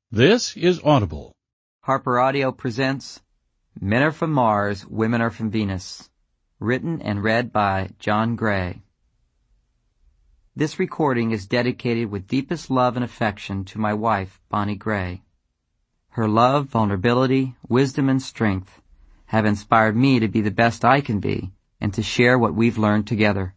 This is Audible. Harper Audio presents Men Are From Mars, Women Are From Venus, written and read by John Gray. This recording is dedicated with deepest love and affection to my wife, Bonnie Gray. Her love, vulnerability, wisdom, and strength have inspired me to be the best I can be and to share what we've learned together.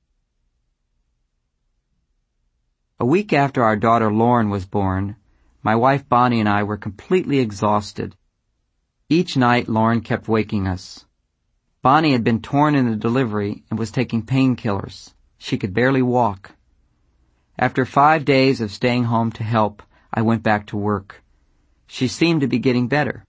A week after our daughter Lauren was born, my wife Bonnie and I were completely exhausted. Each night Lauren kept waking us. Bonnie had been torn in the delivery and was taking painkillers. She could barely walk. After 5 days of staying home to help, I went back to work. She seemed to be getting better.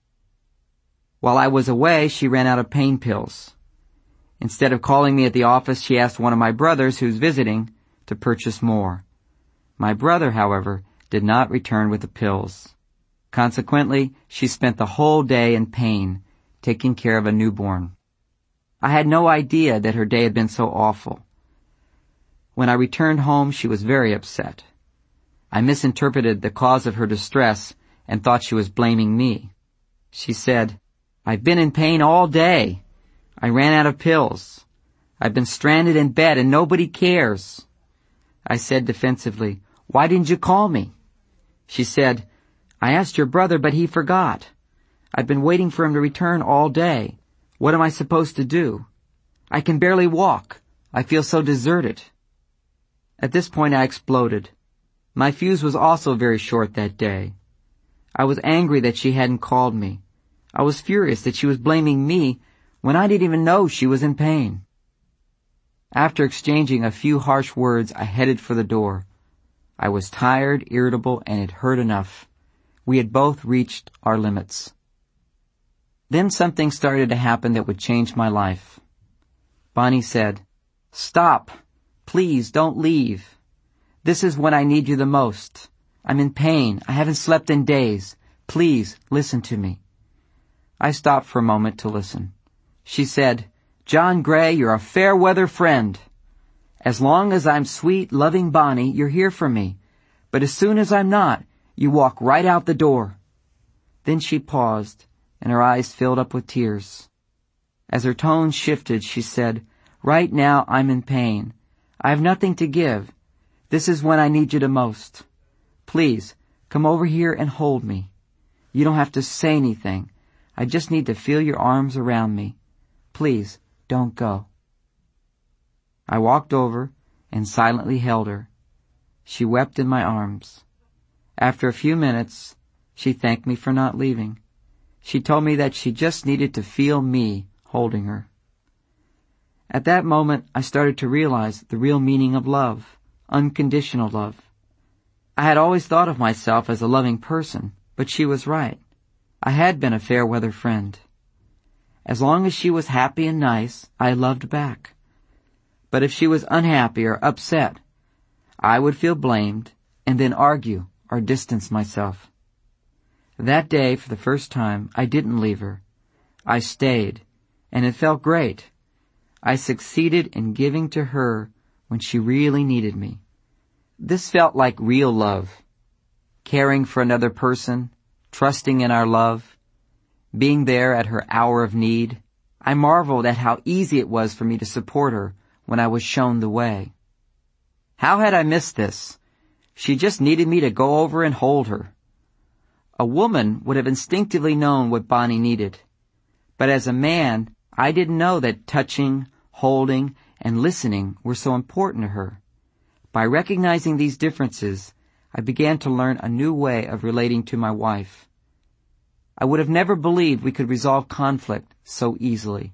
While I was away, she ran out of pain pills. Instead of calling me at the office, she asked one of my brothers who's visiting to purchase more. My brother, however, did not return with the pills. Consequently, she spent the whole day in pain, taking care of a newborn. I had no idea that her day had been so awful. When I returned home, she was very upset. I misinterpreted the cause of her distress and thought she was blaming me. She said, "I've been in pain all day. I ran out of pills. I've been stranded in bed and nobody cares." I said defensively, "Why didn't you call me?" She said, "I asked your brother, but he forgot. I've been waiting for him to return all day. What am I supposed to do? I can barely walk. I feel so deserted." At this point I exploded. My fuse was also very short that day. I was angry that she hadn't called me. I was furious that she was blaming me when I didn't even know she was in pain. After exchanging a few harsh words, I headed for the door. I was tired, irritable, and it hurt enough. We had both reached our limits. Then something started to happen that would change my life. Bonnie said, "Stop. Please don't leave. This is when I need you the most. I'm in pain. I haven't slept in days. Please listen to me." I stopped for a moment to listen. She said, "John Gray, you're a fair-weather friend. As long as I'm sweet, loving Bonnie, you're here for me. But as soon as I'm not, you walk right out the door." Then she paused, and her eyes filled up with tears. As her tone shifted, she said, "Right now I'm in pain. I have nothing to give. This is when I need you the most. Please, come over here and hold me. You don't have to say anything. I just need to feel your arms around me. Please, don't go." I walked over and silently held her. She wept in my arms. After a few minutes, she thanked me for not leaving. She told me that she just needed to feel me holding her. At that moment, I started to realize the real meaning of love, unconditional love. I had always thought of myself as a loving person, but she was right. I had been a fair-weather friend. As long as she was happy and nice, I loved back. But if she was unhappy or upset, I would feel blamed and then argue or distance myself. That day, for the first time, I didn't leave her. I stayed, and it felt great. I succeeded in giving to her when she really needed me. This felt like real love. Caring for another person, trusting in our love, being there at her hour of need. I marveled at how easy it was for me to support her when I was shown the way. How had I missed this? She just needed me to go over and hold her. A woman would have instinctively known what Bonnie needed. But as a man, I didn't know that touching, holding, and listening were so important to her. By recognizing these differences, I began to learn a new way of relating to my wife. I would have never believed we could resolve conflict so easily.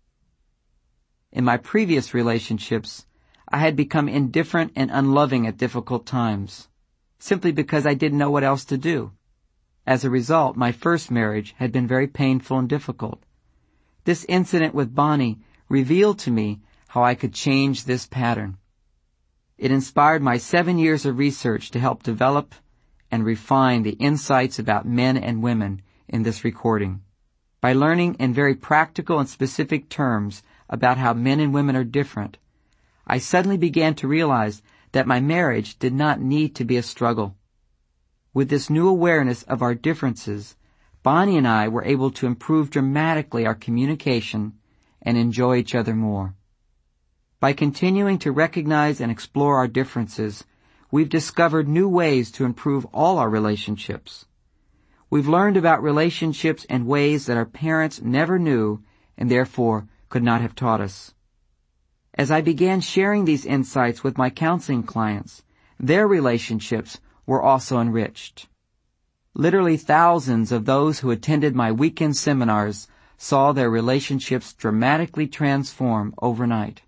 In my previous relationships, I had become indifferent and unloving at difficult times, simply because I didn't know what else to do. As a result, my first marriage had been very painful and difficult. This incident with Bonnie revealed to me how I could change this pattern. It inspired my 7 years of research to help develop and refine the insights about men and women in this recording. By learning in very practical and specific terms about how men and women are different, I suddenly began to realize that my marriage did not need to be a struggle. With this new awareness of our differences, Bonnie and I were able to improve dramatically our communication and enjoy each other more. By continuing to recognize and explore our differences, we've discovered new ways to improve all our relationships. We've learned about relationships in ways that our parents never knew and therefore could not have taught us. As I began sharing these insights with my counseling clients, their relationships were also enriched. Literally thousands of those who attended my weekend seminars saw their relationships dramatically transform overnight.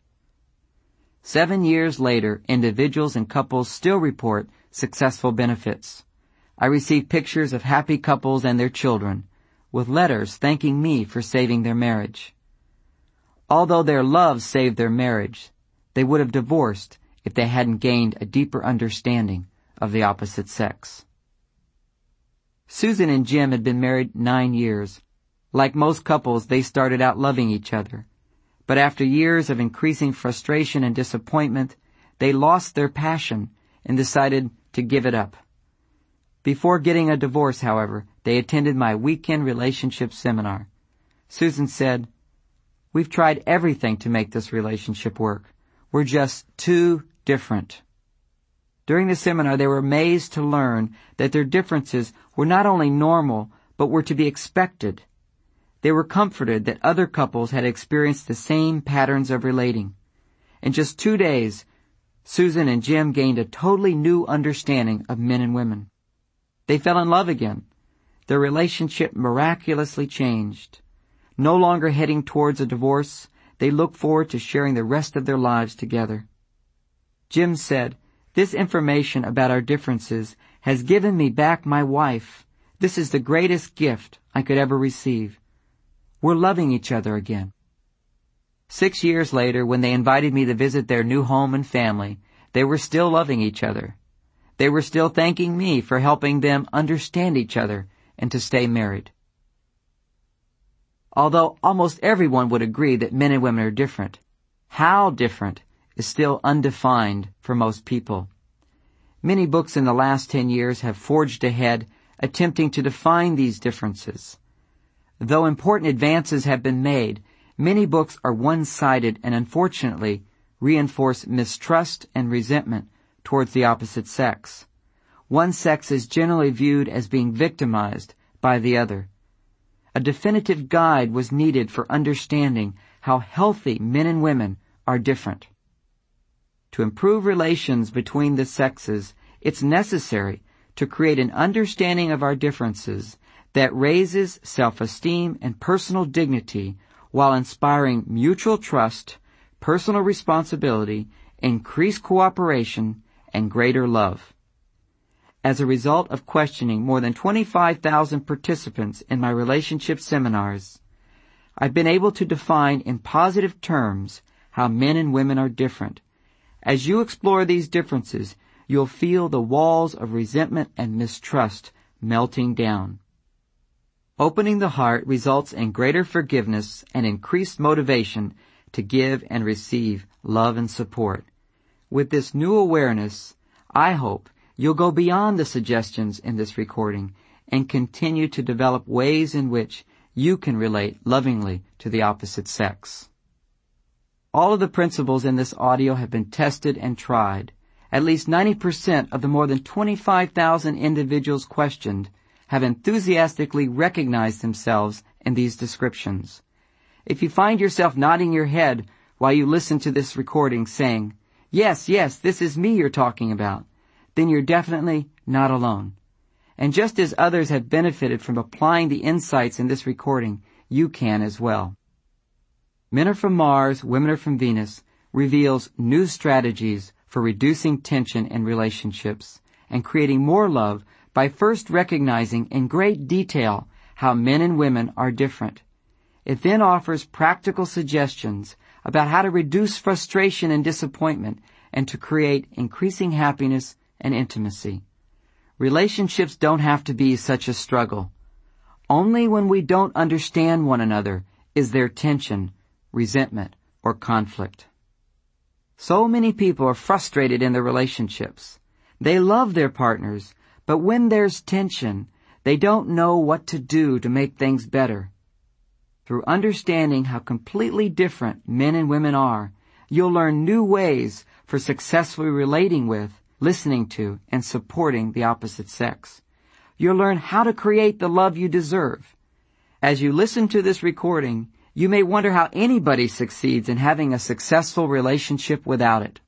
7 years later, individuals and couples still report successful benefits. I receive pictures of happy couples and their children, with letters thanking me for saving their marriage. Although their love saved their marriage, they would have divorced if they hadn't gained a deeper understanding of the opposite sex. Susan and Jim had been married 9 years. Like most couples, they started out loving each other. But after years of increasing frustration and disappointment, they lost their passion and decided to give it up. Before getting a divorce, however, they attended my weekend relationship seminar. Susan said, "We've tried everything to make this relationship work. We're just too different." During the seminar, they were amazed to learn that their differences were not only normal, but were to be expected. They were comforted that other couples had experienced the same patterns of relating. In just 2 days, Susan and Jim gained a totally new understanding of men and women. They fell in love again. Their relationship miraculously changed. No longer heading towards a divorce, they look forward to sharing the rest of their lives together. Jim said, "This information about our differences has given me back my wife. This is the greatest gift I could ever receive. We're loving each other again." 6 years later, when they invited me to visit their new home and family, they were still loving each other. They were still thanking me for helping them understand each other and to stay married. Although almost everyone would agree that men and women are different, how different is still undefined for most people. Many books in the last 10 years have forged ahead, attempting to define these differences. Though important advances have been made, many books are one-sided and unfortunately reinforce mistrust and resentment towards the opposite sex. One sex is generally viewed as being victimized by the other. A definitive guide was needed for understanding how healthy men and women are different. To improve relations between the sexes, it's necessary to create an understanding of our differences that raises self-esteem and personal dignity while inspiring mutual trust, personal responsibility, increased cooperation, and greater love. As a result of questioning more than 25,000 participants in my relationship seminars, I've been able to define in positive terms how men and women are different. As you explore these differences, you'll feel the walls of resentment and mistrust melting down. Opening the heart results in greater forgiveness and increased motivation to give and receive love and support. With this new awareness, I hope you'll go beyond the suggestions in this recording and continue to develop ways in which you can relate lovingly to the opposite sex. All of the principles in this audio have been tested and tried. At least 90% of the more than 25,000 individuals questioned have enthusiastically recognized themselves in these descriptions. If you find yourself nodding your head while you listen to this recording saying, yes, this is me you're talking about, then you're definitely not alone. And just as others have benefited from applying the insights in this recording, you can as well. Men Are From Mars, Women Are From Venus reveals new strategies for reducing tension in relationships and creating more love by first recognizing in great detail how men and women are different. It then offers practical suggestions about how to reduce frustration and disappointment and to create increasing happiness and intimacy. Relationships don't have to be such a struggle. Only when we don't understand one another is there tension, resentment, or conflict. So many people are frustrated in their relationships. They love their partners, But when there's tension, they don't know what to do to make things better. Through understanding how completely different men and women are, you'll learn new ways for successfully relating with, listening to, and supporting the opposite sex. You'll learn how to create the love you deserve. As you listen to this recording, you may wonder how anybody succeeds in having a successful relationship without it.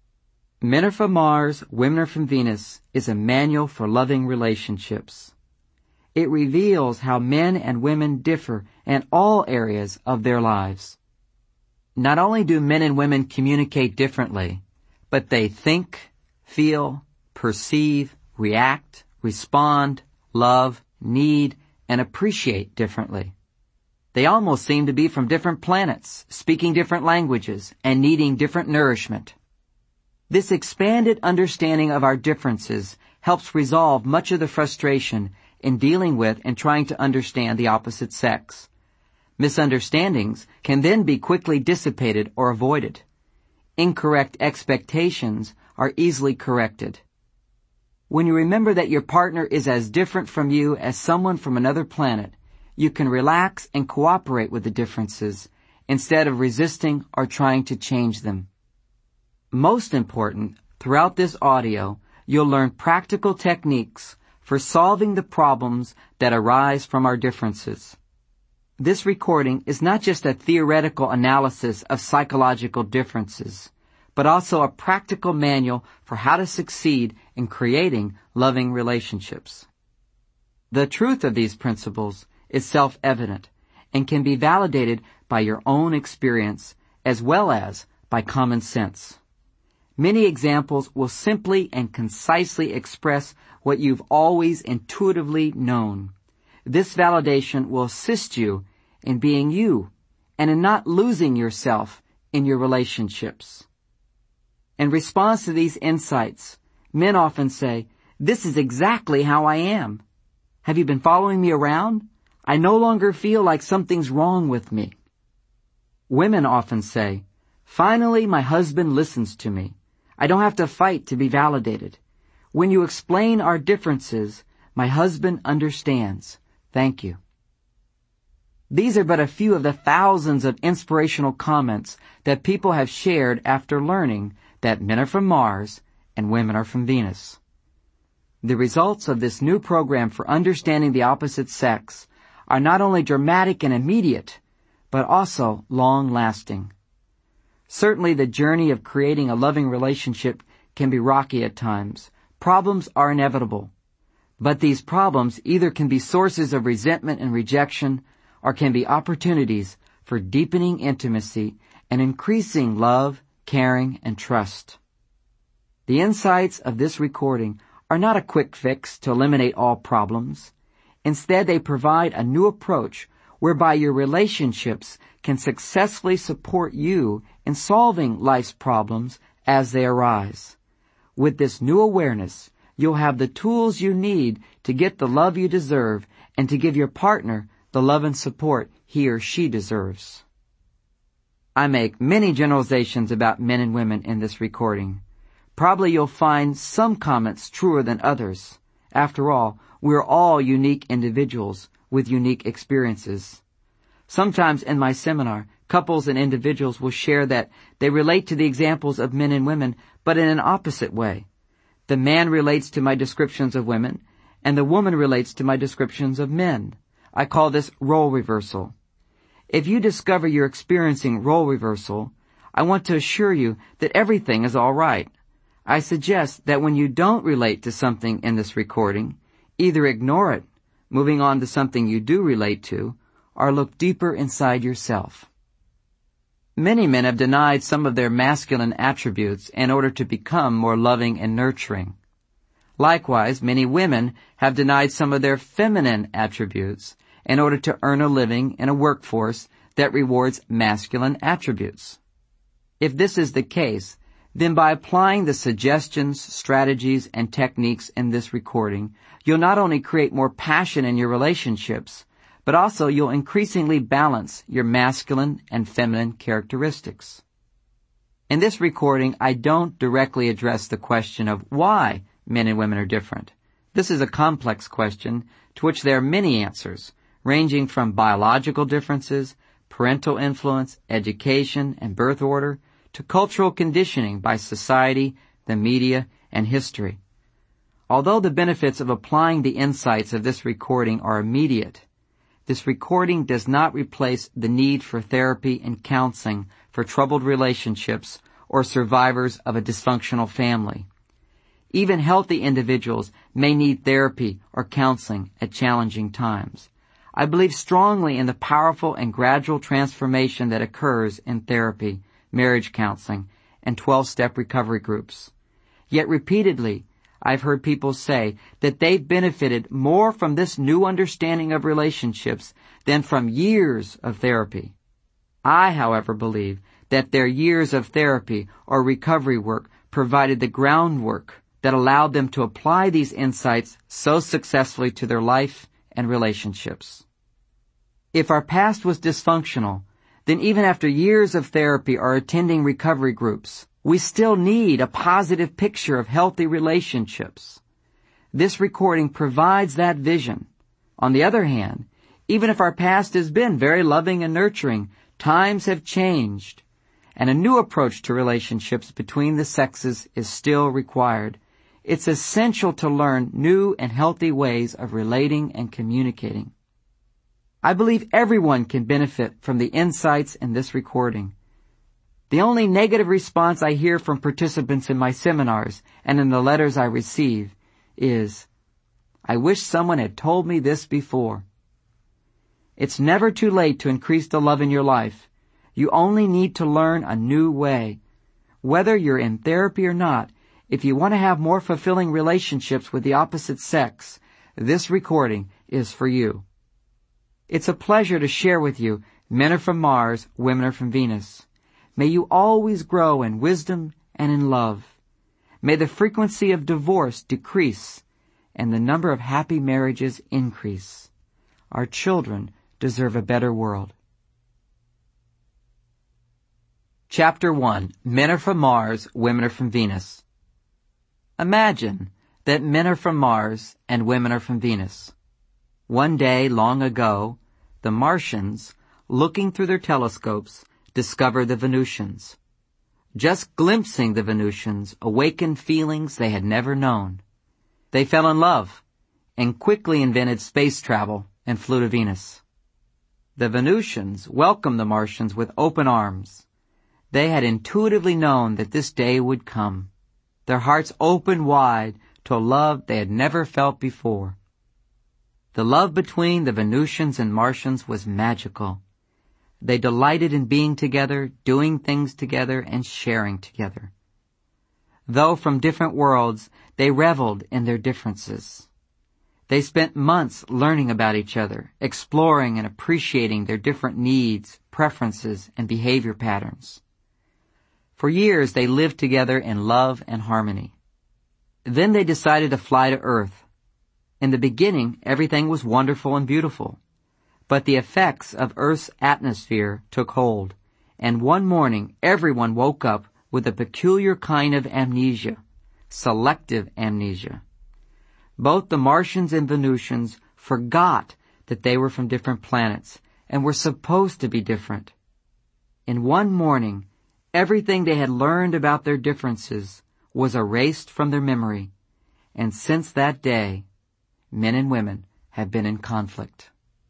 Men Are from Mars, Women Are from Venus is a manual for loving relationships. It reveals how men and women differ in all areas of their lives. Not only do men and women communicate differently, but they think, feel, perceive, react, respond, love, need, and appreciate differently. They almost seem to be from different planets, speaking different languages, and needing different nourishment. This expanded understanding of our differences helps resolve much of the frustration in dealing with and trying to understand the opposite sex. Misunderstandings can then be quickly dissipated or avoided. Incorrect expectations are easily corrected. When you remember that your partner is as different from you as someone from another planet, you can relax and cooperate with the differences instead of resisting or trying to change them. Most important, throughout this audio, you'll learn practical techniques for solving the problems that arise from our differences. This recording is not just a theoretical analysis of psychological differences, but also a practical manual for how to succeed in creating loving relationships. The truth of these principles is self-evident and can be validated by your own experience as well as by common sense. Many examples will simply and concisely express what you've always intuitively known. This validation will assist you in being you and in not losing yourself in your relationships. In response to these insights, men often say, "This is exactly how I am. Have you been following me around? I no longer feel like something's wrong with me." Women often say, "Finally, my husband listens to me. I don't have to fight to be validated. When you explain our differences, my husband understands. Thank you." These are but a few of the thousands of inspirational comments that people have shared after learning that men are from Mars and women are from Venus. The results of this new program for understanding the opposite sex are not only dramatic and immediate, but also long-lasting. Certainly the journey of creating a loving relationship can be rocky at times. Problems are inevitable. But these problems either can be sources of resentment and rejection or can be opportunities for deepening intimacy and increasing love, caring, and trust. The insights of this recording are not a quick fix to eliminate all problems. Instead, they provide a new approach whereby your relationships can successfully support you in solving life's problems as they arise. With this new awareness, you'll have the tools you need to get the love you deserve and to give your partner the love and support he or she deserves. I make many generalizations about men and women in this recording. Probably you'll find some comments truer than others. After all, we're all unique individuals with unique experiences. Sometimes in my seminar, couples and individuals will share that they relate to the examples of men and women, but in an opposite way. The man relates to my descriptions of women, and the woman relates to my descriptions of men. I call this role reversal. If you discover you're experiencing role reversal, I want to assure you that everything is all right. I suggest that when you don't relate to something in this recording, either ignore it, moving on to something you do relate to, or look deeper inside yourself. Many men have denied some of their masculine attributes in order to become more loving and nurturing. Likewise, many women have denied some of their feminine attributes in order to earn a living in a workforce that rewards masculine attributes. If this is the case, then by applying the suggestions, strategies, and techniques in this recording, you'll not only create more passion in your relationships, but also you'll increasingly balance your masculine and feminine characteristics. In this recording, I don't directly address the question of why men and women are different, This is a complex question to which there are many answers, ranging from biological differences, parental influence, education, and birth order, to cultural conditioning by society, the media, and history. Although the benefits of applying the insights of this recording are immediate, this recording does not replace the need for therapy and counseling for troubled relationships or survivors of a dysfunctional family. Even healthy individuals may need therapy or counseling at challenging times. I believe strongly in the powerful and gradual transformation that occurs in therapy, marriage counseling, and 12-step recovery groups. Yet repeatedly, I've heard people say that they've benefited more from this new understanding of relationships than from years of therapy. I, however, believe that their years of therapy or recovery work provided the groundwork that allowed them to apply these insights so successfully to their life and relationships. If our past was dysfunctional, then even after years of therapy or attending recovery groups, we still need a positive picture of healthy relationships. This recording provides that vision. On the other hand, even if our past has been very loving and nurturing, times have changed, and a new approach to relationships between the sexes is still required. It's essential to learn new and healthy ways of relating and communicating. I believe everyone can benefit from the insights in this recording. The only negative response I hear from participants in my seminars and in the letters I receive is, "I wish someone had told me this before." It's never too late to increase the love in your life. You only need to learn a new way. Whether you're in therapy or not, if you want to have more fulfilling relationships with the opposite sex, this recording is for you. It's a pleasure to share with you Men Are From Mars, Women Are From Venus. May you always grow in wisdom and in love. May the frequency of divorce decrease and the number of happy marriages increase. Our children deserve a better world. Chapter 1. Men Are From Mars, Women Are From Venus. Imagine that men are from Mars and women are from Venus. One day, long ago, the Martians, looking through their telescopes, discovered the Venusians. Just glimpsing the Venusians awakened feelings they had never known. They fell in love and quickly invented space travel and flew to Venus. The Venusians welcomed the Martians with open arms. They had intuitively known that this day would come. Their hearts opened wide to a love they had never felt before. The love between the Venusians and Martians was magical. They delighted in being together, doing things together, and sharing together. Though from different worlds, they reveled in their differences. They spent months learning about each other, exploring and appreciating their different needs, preferences, and behavior patterns. For years, they lived together in love and harmony. Then they decided to fly to Earth. In the beginning, everything was wonderful and beautiful. But the effects of Earth's atmosphere took hold, and one morning everyone woke up with a peculiar kind of amnesia, selective amnesia. Both the Martians and Venusians forgot that they were from different planets and were supposed to be different. In one morning, everything they had learned about their differences was erased from their memory, and since that day, men and women have been in conflict.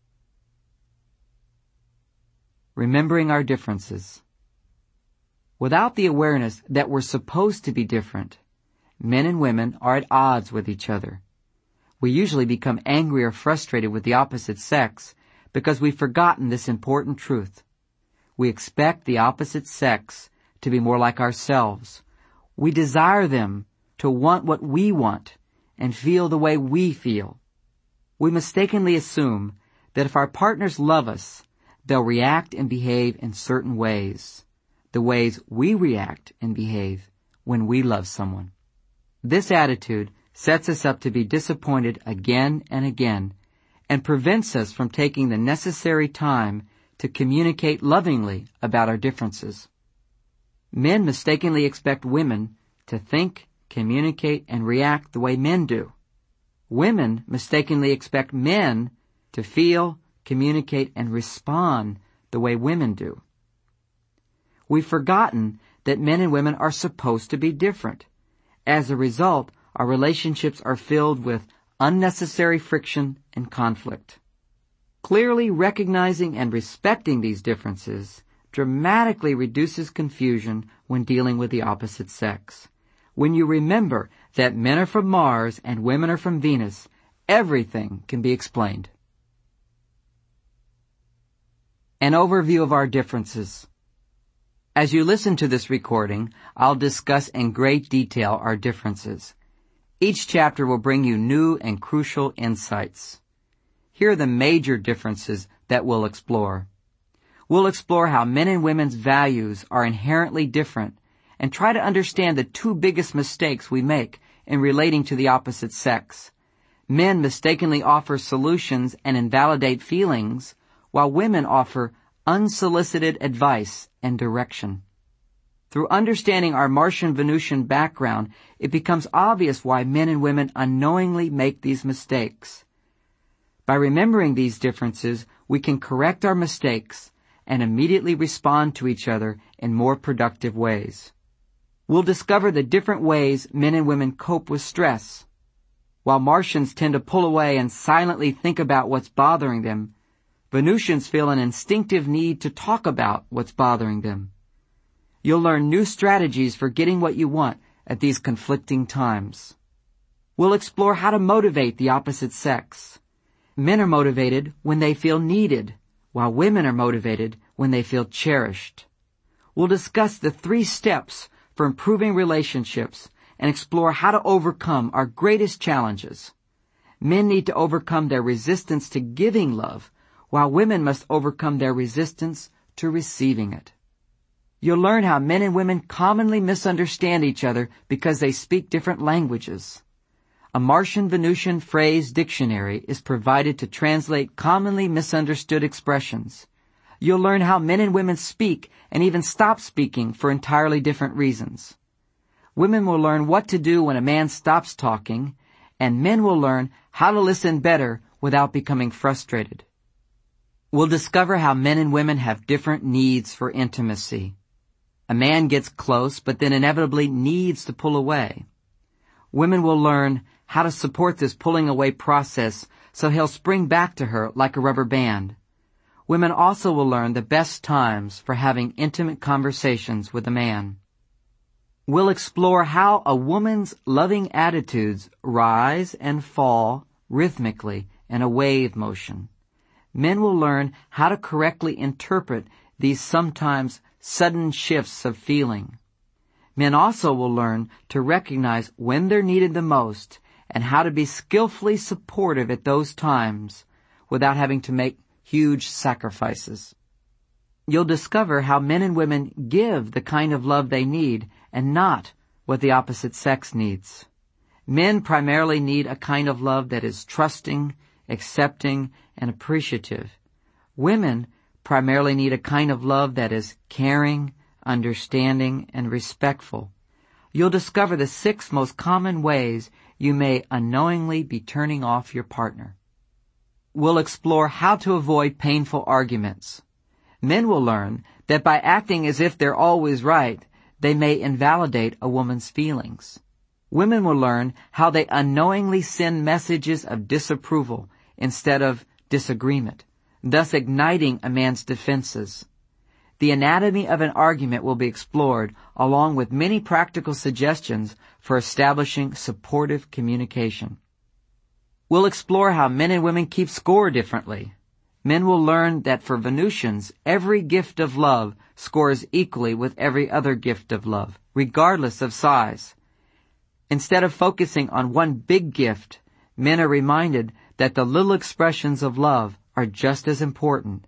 Remembering our differences. Without the awareness that we're supposed to be different, men and women are at odds with each other. We usually become angry or frustrated with the opposite sex because we've forgotten this important truth. We expect the opposite sex to be more like ourselves. We desire them to want what we want and feel the way we feel. We mistakenly assume that if our partners love us, they'll react and behave in certain ways, the ways we react and behave when we love someone. This attitude sets us up to be disappointed again and again and prevents us from taking the necessary time to communicate lovingly about our differences. Men mistakenly expect women to think, communicate, and react the way men do. Women mistakenly expect men to feel, communicate, and respond the way women do. We've forgotten that men and women are supposed to be different. As a result, our relationships are filled with unnecessary friction and conflict. Clearly recognizing and respecting these differences dramatically reduces confusion when dealing with the opposite sex. When you remember that men are from Mars and women are from Venus, everything can be explained. An overview of our differences. As you listen to this recording, I'll discuss in great detail our differences. Each chapter will bring you new and crucial insights. Here are the major differences that we'll explore. We'll explore how men and women's values are inherently different and try to understand the two biggest mistakes we make in relating to the opposite sex. Men mistakenly offer solutions and invalidate feelings, while women offer unsolicited advice and direction. Through understanding our Martian-Venusian background, it becomes obvious why men and women unknowingly make these mistakes. By remembering these differences, we can correct our mistakes and immediately respond to each other in more productive ways. We'll discover the different ways men and women cope with stress. While Martians tend to pull away and silently think about what's bothering them, Venusians feel an instinctive need to talk about what's bothering them. You'll learn new strategies for getting what you want at these conflicting times. We'll explore how to motivate the opposite sex. Men are motivated when they feel needed, while women are motivated when they feel cherished. We'll discuss the 3 steps for improving relationships and explore how to overcome our greatest challenges. Men need to overcome their resistance to giving love, while women must overcome their resistance to receiving it. You'll learn how men and women commonly misunderstand each other because they speak different languages. A Martian-Venusian phrase dictionary is provided to translate commonly misunderstood expressions. You'll learn how men and women speak and even stop speaking for entirely different reasons. Women will learn what to do when a man stops talking, and men will learn how to listen better without becoming frustrated. We'll discover how men and women have different needs for intimacy. A man gets close, but then inevitably needs to pull away. Women will learn how to support this pulling away process so he'll spring back to her like a rubber band. Women also will learn the best times for having intimate conversations with a man. We'll explore how a woman's loving attitudes rise and fall rhythmically in a wave motion. Men will learn how to correctly interpret these sometimes sudden shifts of feeling. Men also will learn to recognize when they're needed the most and how to be skillfully supportive at those times without having to make huge sacrifices. You'll discover how men and women give the kind of love they need and not what the opposite sex needs. Men primarily need a kind of love that is trusting, accepting, and appreciative. Women primarily need a kind of love that is caring, understanding, and respectful. You'll discover the 6 most common ways you may unknowingly be turning off your partner. We'll explore how to avoid painful arguments. Men will learn that by acting as if they're always right, they may invalidate a woman's feelings. Women will learn how they unknowingly send messages of disapproval instead of disagreement, thus igniting a man's defenses. The anatomy of an argument will be explored, along with many practical suggestions for establishing supportive communication. We'll explore how men and women keep score differently. Men will learn that for Venusians, every gift of love scores equally with every other gift of love, regardless of size. Instead of focusing on one big gift, men are reminded that the little expressions of love are just as important.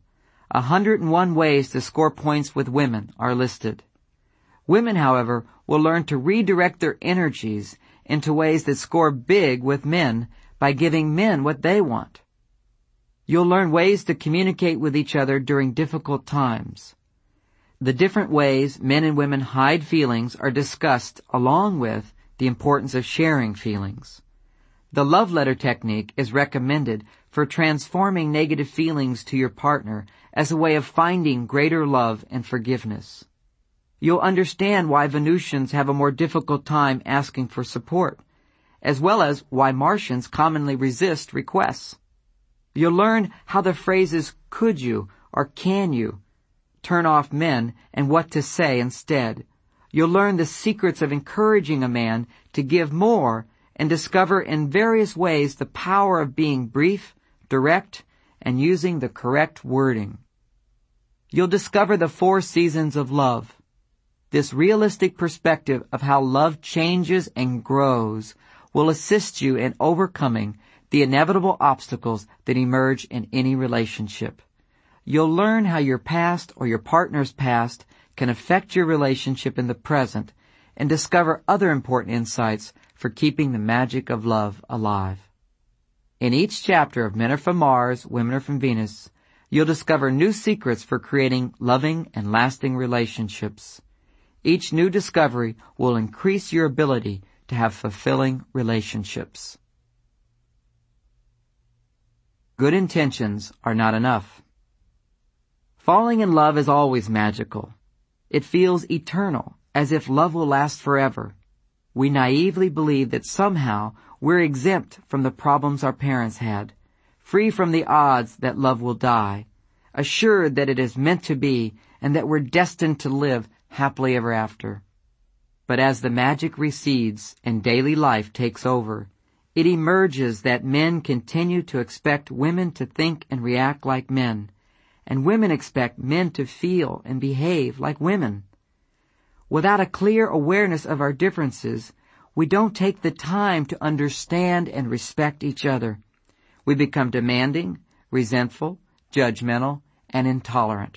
101 ways to score points with women are listed. Women, however, will learn to redirect their energies into ways that score big with men by giving men what they want. You'll learn ways to communicate with each other during difficult times. The different ways men and women hide feelings are discussed, along with the importance of sharing feelings. The love letter technique is recommended for transforming negative feelings to your partner as a way of finding greater love and forgiveness. You'll understand why Venusians have a more difficult time asking for support, as well as why Martians commonly resist requests. You'll learn how the phrases "could you" or "can you" turn off men and what to say instead. You'll learn the secrets of encouraging a man to give more and discover in various ways the power of being brief, direct, and using the correct wording. You'll discover the 4 seasons of love. This realistic perspective of how love changes and grows will assist you in overcoming the inevitable obstacles that emerge in any relationship. You'll learn how your past or your partner's past can affect your relationship in the present and discover other important insights for keeping the magic of love alive. In each chapter of Men Are From Mars, Women Are From Venus, you'll discover new secrets for creating loving and lasting relationships. Each new discovery will increase your ability to have fulfilling relationships. Good intentions are not enough. Falling in love is always magical. It feels eternal, as if love will last forever. We naively believe that somehow we're exempt from the problems our parents had, free from the odds that love will die, assured that it is meant to be and that we're destined to live happily ever after. But as the magic recedes and daily life takes over, it emerges that men continue to expect women to think and react like men, and women expect men to feel and behave like women. Without a clear awareness of our differences, we don't take the time to understand and respect each other. We become demanding, resentful, judgmental, and intolerant.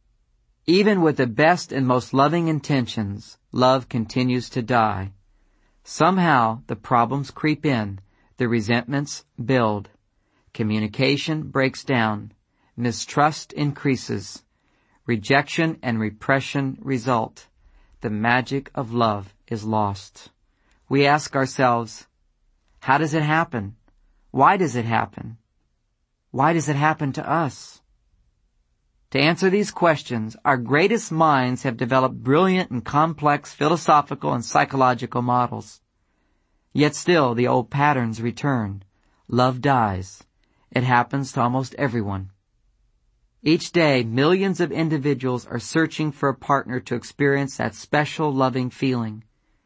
Even with the best and most loving intentions, love continues to die. Somehow the problems creep in, the resentments build, communication breaks down, mistrust increases, rejection and repression result. The magic of love is lost. We ask ourselves, how does it happen? Why does it happen? Why does it happen to us? To answer these questions, our greatest minds have developed brilliant and complex philosophical and psychological models. Yet still the old patterns return. Love dies. It happens to almost everyone. Each day, millions of individuals are searching for a partner to experience that special loving feeling.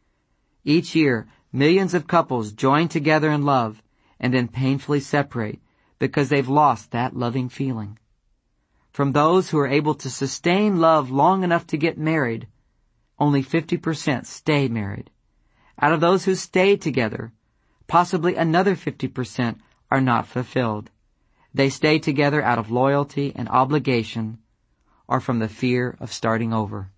Each year, millions of couples join together in love and then painfully separate because they've lost that loving feeling. From those who are able to sustain love long enough to get married, only 50% stay married. Out of those who stay together, possibly another 50% are not fulfilled. They stay together out of loyalty and obligation or from the fear of starting over.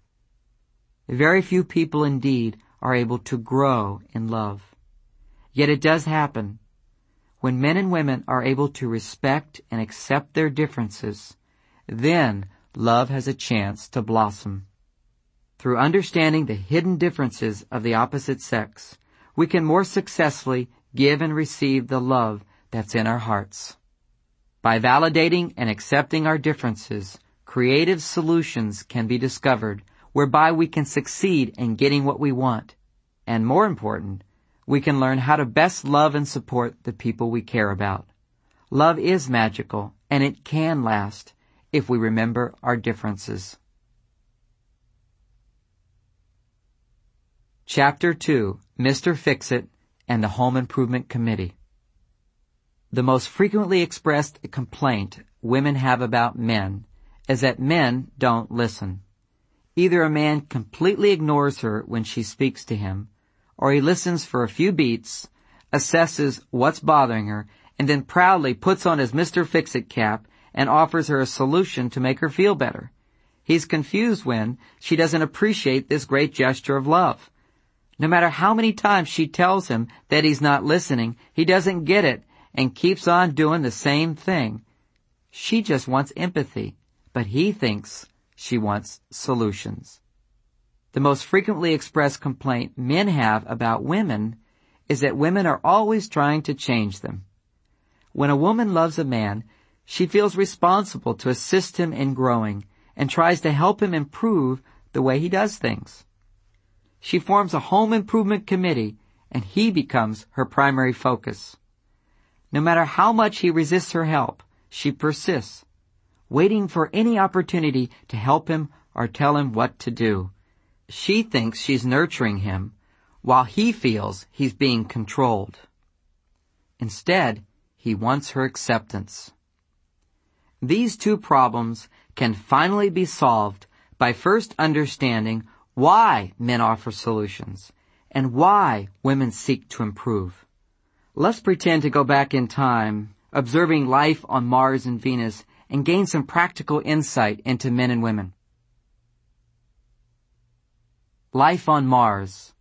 Very few people indeed are able to grow in love. Yet it does happen. When men and women are able to respect and accept their differences, then love has a chance to blossom. Through understanding the hidden differences of the opposite sex, we can more successfully give and receive the love that's in our hearts. By validating and accepting our differences, creative solutions can be discovered whereby we can succeed in getting what we want. And more important, we can learn how to best love and support the people we care about. Love is magical, and it can last if we remember our differences. Chapter 2, Mr. Fix-It and the Home Improvement Committee. The most frequently expressed complaint women have about men is that men don't listen. Either a man completely ignores her when she speaks to him, or he listens for a few beats, assesses what's bothering her, and then proudly puts on his Mr. Fix-It cap and offers her a solution to make her feel better. He's confused when she doesn't appreciate this great gesture of love. No matter how many times she tells him that he's not listening, he doesn't get it and keeps on doing the same thing. She just wants empathy, but he thinks she wants solutions. The most frequently expressed complaint men have about women is that women are always trying to change them. When a woman loves a man, she feels responsible to assist him in growing and tries to help him improve the way he does things. She forms a home improvement committee, and he becomes her primary focus. No matter how much he resists her help, she persists, waiting for any opportunity to help him or tell him what to do. She thinks she's nurturing him, while he feels he's being controlled. Instead, he wants her acceptance. These two problems can finally be solved by first understanding why men offer solutions and why women seek to improve. Let's pretend to go back in time, observing life on Mars and Venus, and gain some practical insight into men and women. Life on Mars.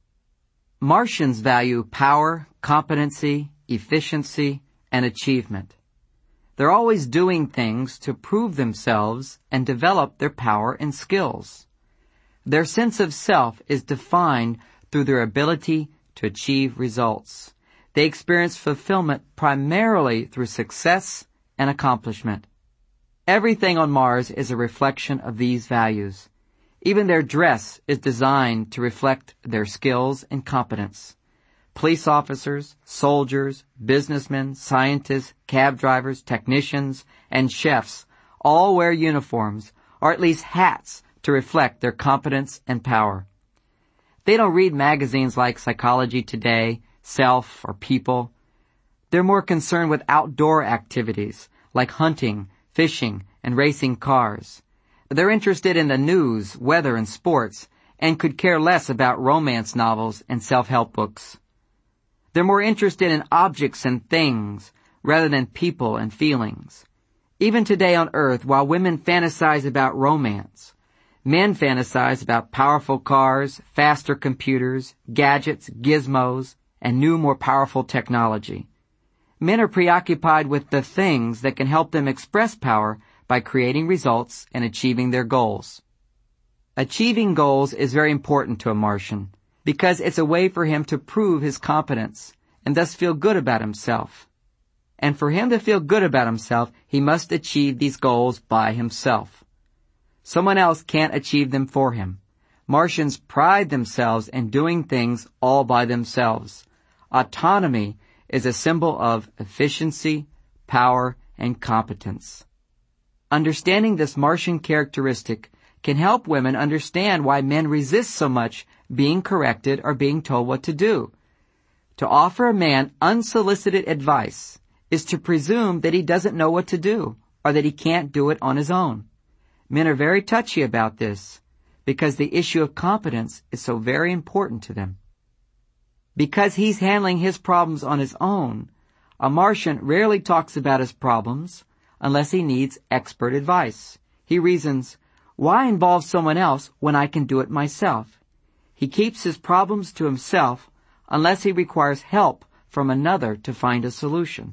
Martians value power, competency, efficiency, and achievement. They're always doing things to prove themselves and develop their power and skills. Their sense of self is defined through their ability to achieve results. They experience fulfillment primarily through success and accomplishment. Everything on Mars is a reflection of these values. Even their dress is designed to reflect their skills and competence. Police officers, soldiers, businessmen, scientists, cab drivers, technicians, and chefs all wear uniforms, or at least hats, to reflect their competence and power. They don't read magazines like Psychology Today, Self, or People. They're more concerned with outdoor activities like hunting, fishing, and racing cars. They're interested in the news, weather, and sports, and could care less about romance novels and self-help books. They're more interested in objects and things rather than people and feelings. Even today on Earth, while women fantasize about romance, men fantasize about powerful cars, faster computers, gadgets, gizmos, and new, more powerful technology. Men are preoccupied with the things that can help them express power by creating results and achieving their goals. Achieving goals is very important to a Martian because it's a way for him to prove his competence and thus feel good about himself. And for him to feel good about himself, he must achieve these goals by himself. Someone else can't achieve them for him. Martians pride themselves in doing things all by themselves. Autonomy is a symbol of efficiency, power, and competence. Understanding this Martian characteristic can help women understand why men resist so much being corrected or being told what to do. To offer a man unsolicited advice is to presume that he doesn't know what to do or that he can't do it on his own. Men are very touchy about this because the issue of competence is so very important to them. Because he's handling his problems on his own, a Martian rarely talks about his problems unless he needs expert advice. He reasons, why involve someone else when I can do it myself? He keeps his problems to himself unless he requires help from another to find a solution.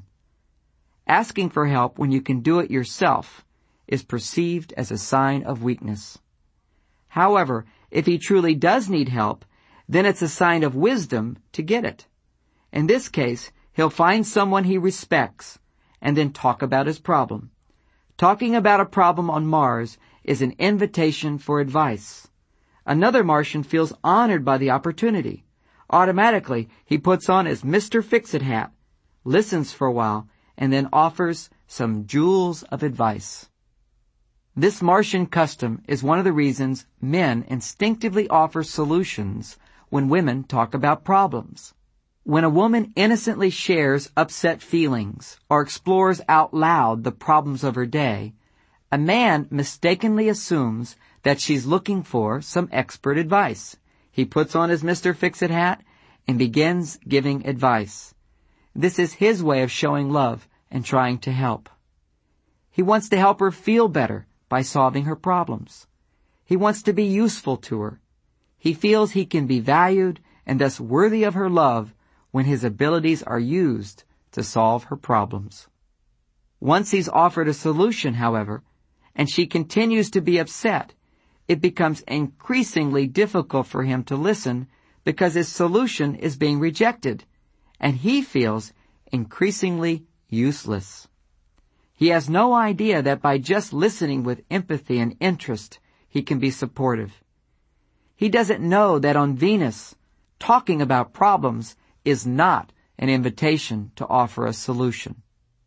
Asking for help when you can do it yourself is perceived as a sign of weakness. However, if he truly does need help, then it's a sign of wisdom to get it. In this case, he'll find someone he respects and then talk about his problem. Talking about a problem on Mars is an invitation for advice. Another Martian feels honored by the opportunity. Automatically, he puts on his Mr. Fix-It hat, listens for a while, and then offers some jewels of advice. This Martian custom is one of the reasons men instinctively offer solutions when women talk about problems. When a woman innocently shares upset feelings or explores out loud the problems of her day, a man mistakenly assumes that she's looking for some expert advice. He puts on his Mr. Fix-It hat and begins giving advice. This is his way of showing love and trying to help. He wants to help her feel better by solving her problems. He wants to be useful to her. He feels he can be valued and thus worthy of her love when his abilities are used to solve her problems. Once he's offered a solution, however, and she continues to be upset, it becomes increasingly difficult for him to listen because his solution is being rejected, and he feels increasingly useless. He has no idea that by just listening with empathy and interest, he can be supportive. He doesn't know that on Venus, talking about problems is not an invitation to offer a solution.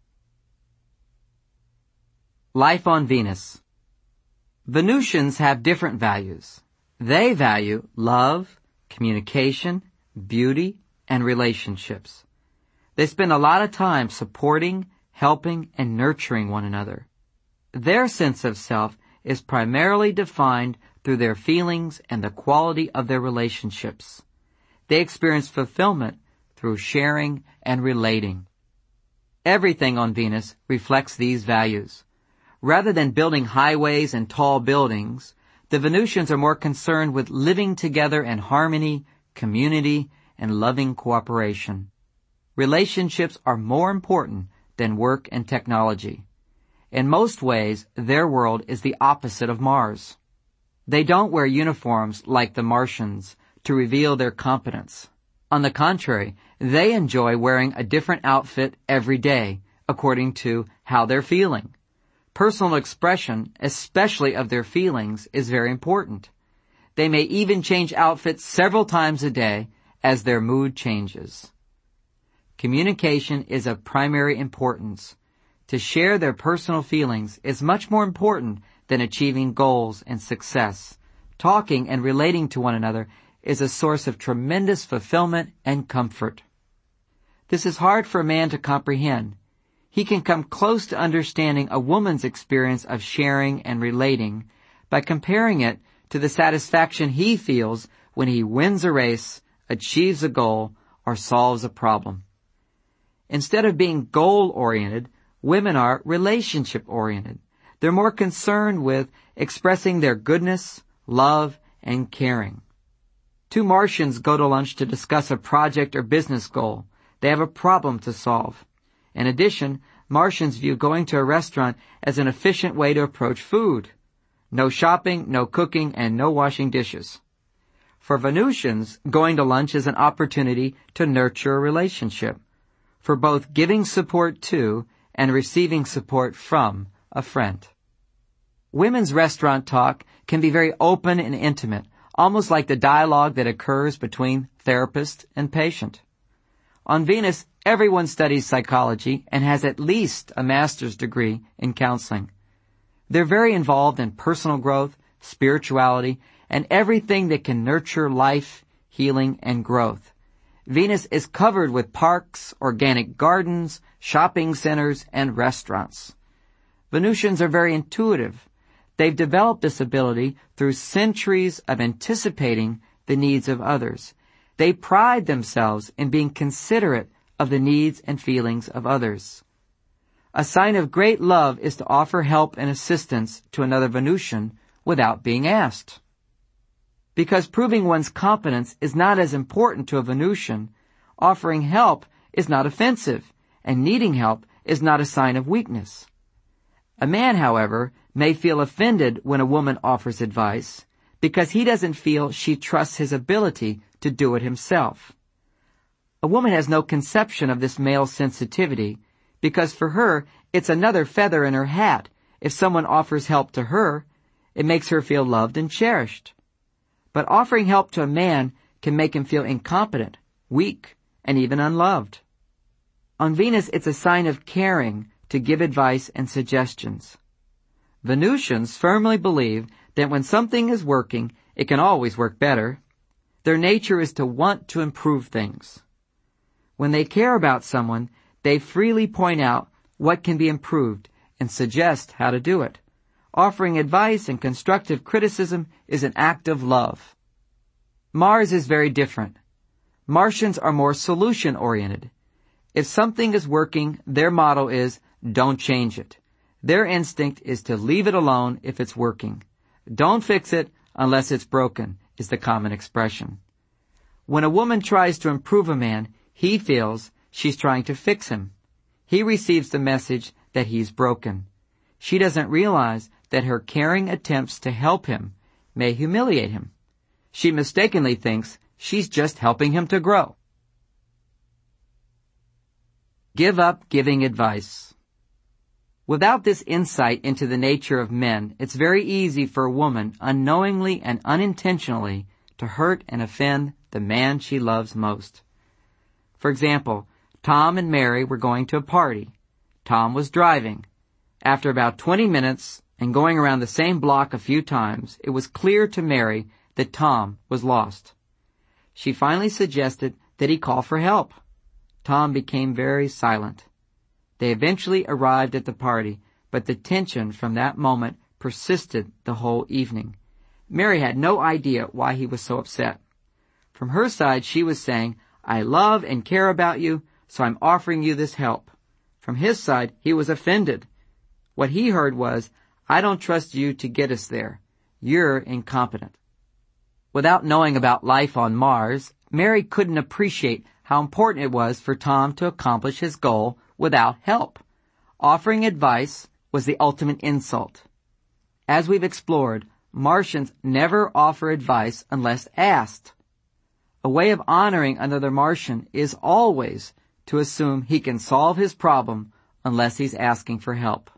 Life on Venus. Venusians have different values. They value love, communication, beauty, and relationships. They spend a lot of time supporting, helping, and nurturing one another. Their sense of self is primarily defined through their feelings and the quality of their relationships. They experience fulfillment through sharing and relating. Everything on Venus reflects these values. Rather than building highways and tall buildings, the Venusians are more concerned with living together in harmony, community, and loving cooperation. Relationships are more important than work and technology. In most ways, their world is the opposite of Mars. They don't wear uniforms like the Martians to reveal their competence. On the contrary, they enjoy wearing a different outfit every day, according to how they're feeling. Personal expression, especially of their feelings, is very important. They may even change outfits several times a day as their mood changes. Communication is of primary importance. To share their personal feelings is much more important than achieving goals and success. Talking and relating to one another is a source of tremendous fulfillment and comfort. This is hard for a man to comprehend. He can come close to understanding a woman's experience of sharing and relating by comparing it to the satisfaction he feels when he wins a race, achieves a goal, or solves a problem. Instead of being goal-oriented, women are relationship-oriented. They're more concerned with expressing their goodness, love, and caring. Two Martians go to lunch to discuss a project or business goal. They have a problem to solve. In addition, Martians view going to a restaurant as an efficient way to approach food. No shopping, no cooking, and no washing dishes. For Venusians, going to lunch is an opportunity to nurture a relationship, for both giving support to and receiving support from a friend. Women's restaurant talk can be very open and intimate, almost like the dialogue that occurs between therapist and patient. On Venus, everyone studies psychology and has at least a master's degree in counseling. They're very involved in personal growth, spirituality, and everything that can nurture life, healing, and growth. Venus is covered with parks, organic gardens, shopping centers, and restaurants. Venusians are very intuitive. They've developed this ability through centuries of anticipating the needs of others. They pride themselves in being considerate of the needs and feelings of others. A sign of great love is to offer help and assistance to another Venusian without being asked. Because proving one's competence is not as important to a Venusian, offering help is not offensive, and needing help is not a sign of weakness. A man, however, may feel offended when a woman offers advice because he doesn't feel she trusts his ability to do it himself. A woman has no conception of this male sensitivity because for her it's another feather in her hat. If someone offers help to her, it makes her feel loved and cherished. But offering help to a man can make him feel incompetent, weak, and even unloved. On Venus, it's a sign of caring to give advice and suggestions. Venusians firmly believe that when something is working, it can always work better. Their nature is to want to improve things. When they care about someone, they freely point out what can be improved and suggest how to do it. Offering advice and constructive criticism is an act of love. Mars is very different. Martians are more solution-oriented. If something is working, their motto is, don't change it. Their instinct is to leave it alone if it's working. Don't fix it unless it's broken, is the common expression. When a woman tries to improve a man, he feels she's trying to fix him. He receives the message that he's broken. She doesn't realize that her caring attempts to help him may humiliate him. She mistakenly thinks She's just helping him to grow. Give up giving advice. Without this insight into the nature of men, it's very easy for a woman, unknowingly and unintentionally, to hurt and offend the man she loves most. For example, Tom and Mary were going to a party. Tom was driving. After about 20 minutes and going around the same block a few times, it was clear to Mary that Tom was lost. She finally suggested that he call for help. Tom became very silent. They eventually arrived at the party, but the tension from that moment persisted the whole evening. Mary had no idea why he was so upset. From her side, she was saying, "I love and care about you, so I'm offering you this help." From his side, he was offended. What he heard was, "I don't trust you to get us there. You're incompetent." Without knowing about life on Mars, Mary couldn't appreciate how important it was for Tom to accomplish his goal without help. Offering advice was the ultimate insult. As we've explored, Martians never offer advice unless asked. A way of honoring another Martian is always to assume he can solve his problem unless he's asking for help.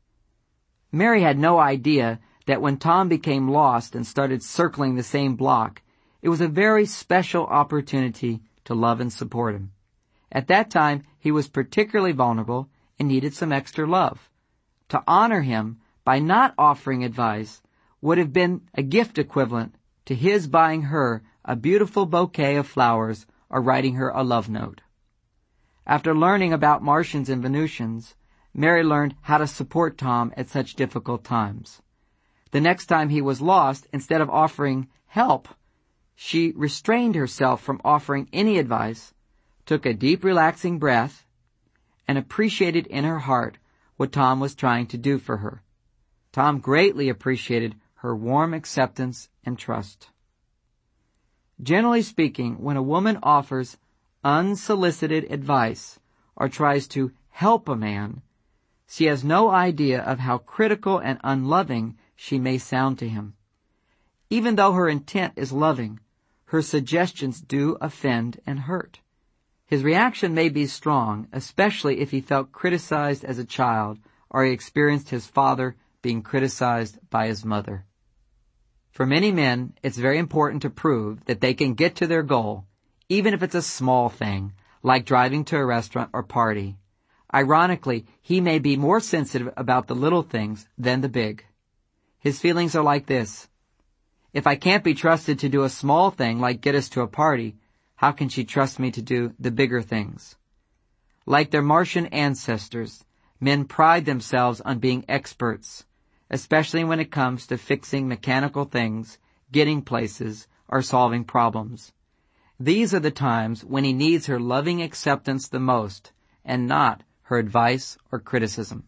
Mary had no idea that when Tom became lost and started circling the same block, it was a very special opportunity to love and support him. At that time, he was particularly vulnerable and needed some extra love. To honor him by not offering advice would have been a gift equivalent to his buying her a beautiful bouquet of flowers or writing her a love note. After learning about Martians and Venusians, Mary learned how to support Tom at such difficult times. The next time he was lost, instead of offering help, she restrained herself from offering any advice, took a deep, relaxing breath, and appreciated in her heart what Tom was trying to do for her. Tom greatly appreciated her warm acceptance and trust. Generally speaking, when a woman offers unsolicited advice or tries to help a man, she has no idea of how critical and unloving she may sound to him. Even though her intent is loving, her suggestions do offend and hurt. His reaction may be strong, especially if he felt criticized as a child or he experienced his father being criticized by his mother. For many men, it's very important to prove that they can get to their goal, even if it's a small thing, like driving to a restaurant or party. Ironically, he may be more sensitive about the little things than the big. His feelings are like this: if I can't be trusted to do a small thing like get us to a party, how can she trust me to do the bigger things? Like their Martian ancestors, men pride themselves on being experts, especially when it comes to fixing mechanical things, getting places, or solving problems. These are the times when he needs her loving acceptance the most, and not her advice or criticism.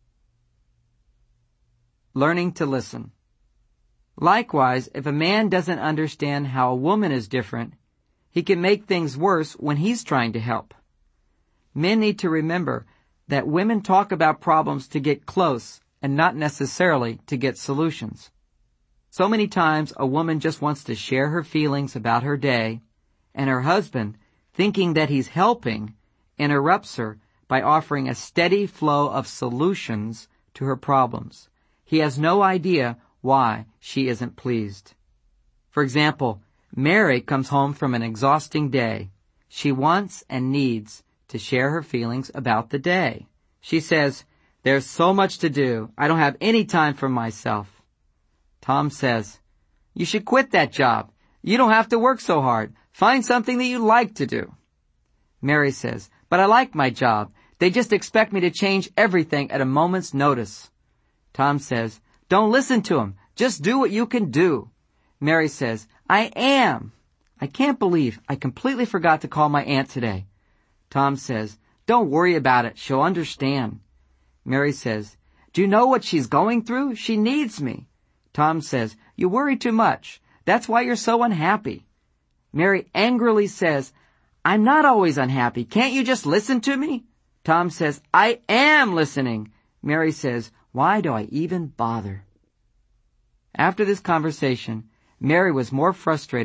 Learning to listen. Likewise, if a man doesn't understand how a woman is different, he can make things worse when he's trying to help. Men need to remember that women talk about problems to get close and not necessarily to get solutions. So many times a woman just wants to share her feelings about her day, and her husband, thinking that he's helping, interrupts her by offering a steady flow of solutions to her problems. He has no idea why she isn't pleased. For example, Mary comes home from an exhausting day. She wants and needs to share her feelings about the day. She says, "There's so much to do. I don't have any time for myself." Tom says, "You should quit that job. You don't have to work so hard. Find something that you like to do." Mary says, "But I like my job. They just expect me to change everything at a moment's notice." Tom says, "Don't listen to him. Just do what you can do." Mary says, "I am. I can't believe I completely forgot to call my aunt today." Tom says, "Don't worry about it. She'll understand." Mary says, "Do you know what she's going through? She needs me." Tom says, "You worry too much. That's why you're so unhappy." Mary angrily says, "I'm not always unhappy. Can't you just listen to me?" Tom says, "I am listening." Mary says, "Why do I even bother?" After this conversation, Mary was more frustrated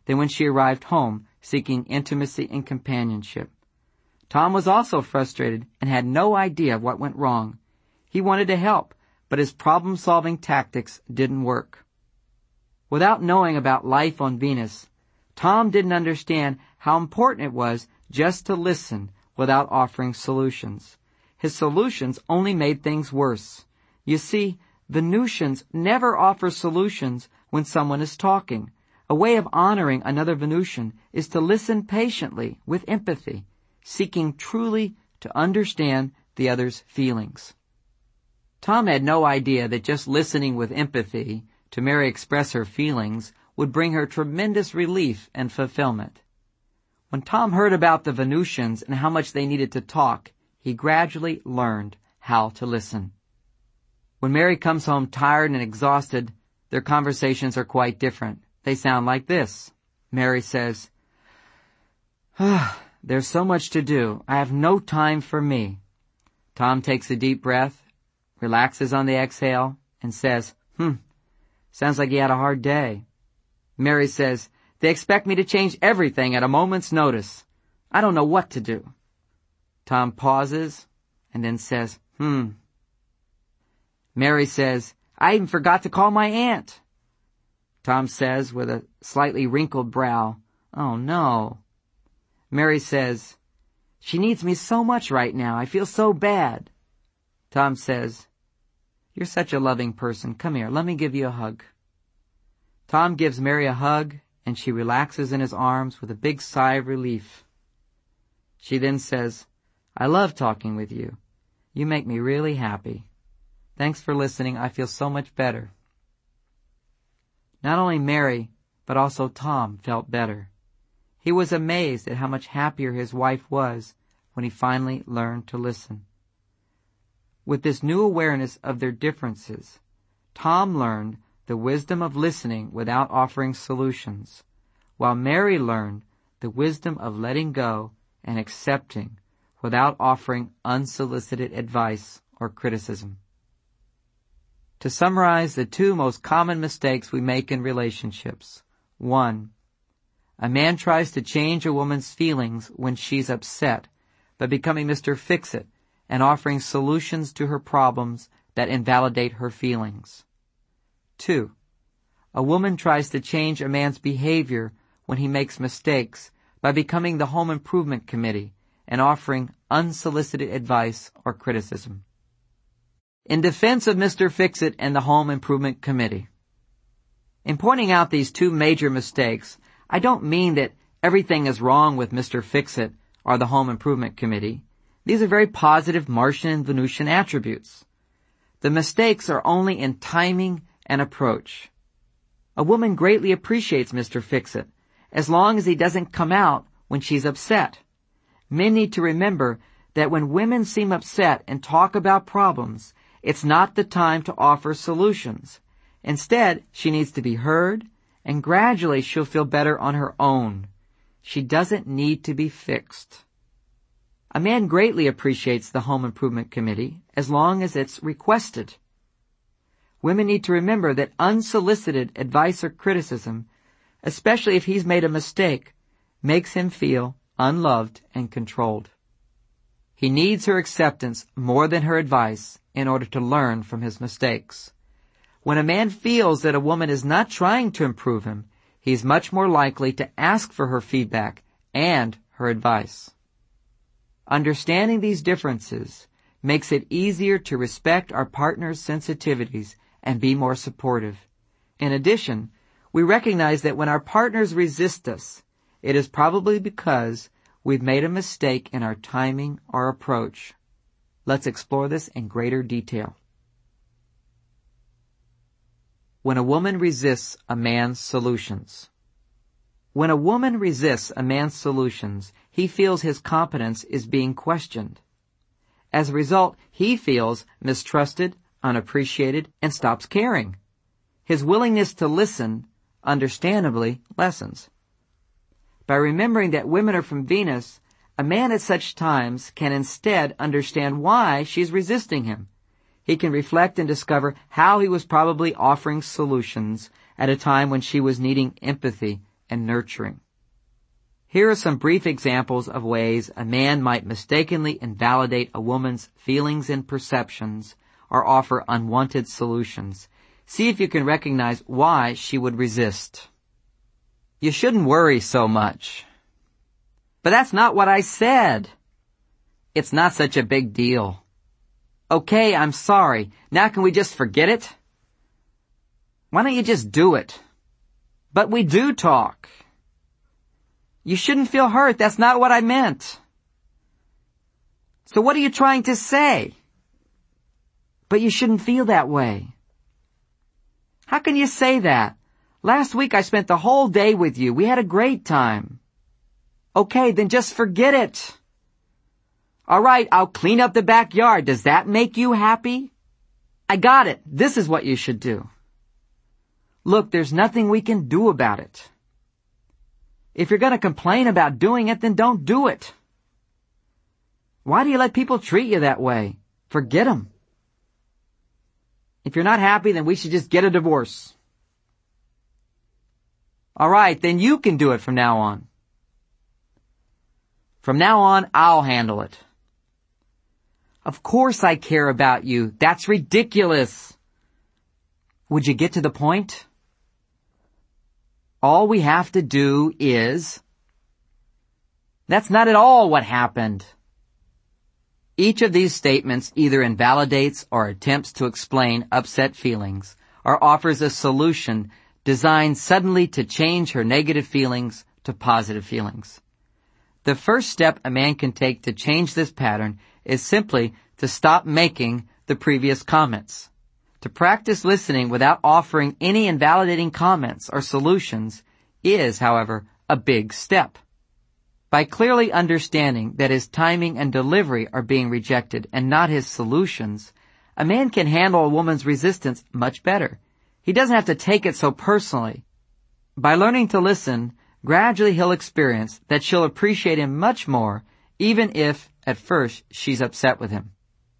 than when she arrived home seeking intimacy and companionship. Tom was also frustrated and had no idea what went wrong. He wanted to help, but his problem-solving tactics didn't work. Without knowing about life on Venus, Tom didn't understand how important it was just to listen without offering solutions. His solutions only made things worse. You see, Venusians never offer solutions when someone is talking. A way of honoring another Venusian is to listen patiently with empathy, seeking truly to understand the other's feelings. Tom had no idea that just listening with empathy to Mary express her feelings would bring her tremendous relief and fulfillment. When Tom heard about the Venusians and how much they needed to talk, he gradually learned how to listen. When Mary comes home tired and exhausted, their conversations are quite different. They sound like this. Mary says, "There's so much to do. I have no time for me." Tom takes a deep breath, relaxes on the exhale, and says, "Sounds like you had a hard day." Mary says, "They expect me to change everything at a moment's notice. I don't know what to do." Tom pauses and then says, Mary says, "I even forgot to call my aunt." Tom says with a slightly wrinkled brow, "Oh no." Mary says, "She needs me so much right now. I feel so bad." Tom says, "You're such a loving person. Come here, let me give you a hug." Tom gives Mary a hug, and she relaxes in his arms with a big sigh of relief. She then says, "I love talking with you. You make me really happy. Thanks for listening. I feel so much better." Not only Mary, but also Tom felt better. He was amazed at how much happier his wife was when he finally learned to listen. With this new awareness of their differences, Tom learned the wisdom of listening without offering solutions, while Mary learned the wisdom of letting go and accepting without offering unsolicited advice or criticism. To summarize the two most common mistakes we make in relationships. 1. A man tries to change a woman's feelings when she's upset by becoming Mr. Fix-It and offering solutions to her problems that invalidate her feelings. 2. A woman tries to change a man's behavior when he makes mistakes by becoming the Home Improvement Committee and offering unsolicited advice or criticism. In defense of Mr. Fix-It and the Home Improvement Committee. In pointing out these two major mistakes, I don't mean that everything is wrong with Mr. Fix-It or the Home Improvement Committee. These are very positive Martian and Venusian attributes. The mistakes are only in timing and approach. A woman greatly appreciates Mr. Fix-It, as long as he doesn't come out when she's upset. Men need to remember that when women seem upset and talk about problems, it's not the time to offer solutions. Instead, she needs to be heard, and gradually she'll feel better on her own. She doesn't need to be fixed. A man greatly appreciates the Home Improvement Committee as long as it's requested. Women need to remember that unsolicited advice or criticism, especially if he's made a mistake, makes him feel unloved and controlled. He needs her acceptance more than her advice in order to learn from his mistakes. When a man feels that a woman is not trying to improve him, he is much more likely to ask for her feedback and her advice. Understanding these differences makes it easier to respect our partner's sensitivities and be more supportive. In addition, we recognize that when our partners resist us, it is probably because we've made a mistake in our timing or approach. Let's explore this in greater detail. When a woman resists a man's solutions. When a woman resists a man's solutions, he feels his competence is being questioned. As a result, he feels mistrusted, unappreciated, and stops caring. His willingness to listen, understandably, lessens. By remembering that women are from Venus, a man at such times can instead understand why she's resisting him. He can reflect and discover how he was probably offering solutions at a time when she was needing empathy and nurturing. Here are some brief examples of ways a man might mistakenly invalidate a woman's feelings and perceptions or offer unwanted solutions. See if you can recognize why she would resist. You shouldn't worry so much. But that's not what I said. It's not such a big deal. Okay, I'm sorry. Now can we just forget it? Why don't you just do it? But we do talk. You shouldn't feel hurt. That's not what I meant. So what are you trying to say? But you shouldn't feel that way. How can you say that? Last week I spent the whole day with you. We had a great time. Okay, then just forget it. All right, I'll clean up the backyard. Does that make you happy? I got it. This is what you should do. Look, there's nothing we can do about it. If you're going to complain about doing it, then don't do it. Why do you let people treat you that way? Forget them. If you're not happy, then we should just get a divorce. All right, then you can do it from now on. From now on, I'll handle it. Of course I care about you. That's ridiculous. Would you get to the point? All we have to do is... That's not at all what happened. Each of these statements either invalidates or attempts to explain upset feelings or offers a solution designed suddenly to change her negative feelings to positive feelings. The first step a man can take to change this pattern is simply to stop making the previous comments. To practice listening without offering any invalidating comments or solutions is, however, a big step. By clearly understanding that his timing and delivery are being rejected and not his solutions, a man can handle a woman's resistance much better. He doesn't have to take it so personally. By learning to listen, gradually he'll experience that she'll appreciate him much more, even if, at first, she's upset with him.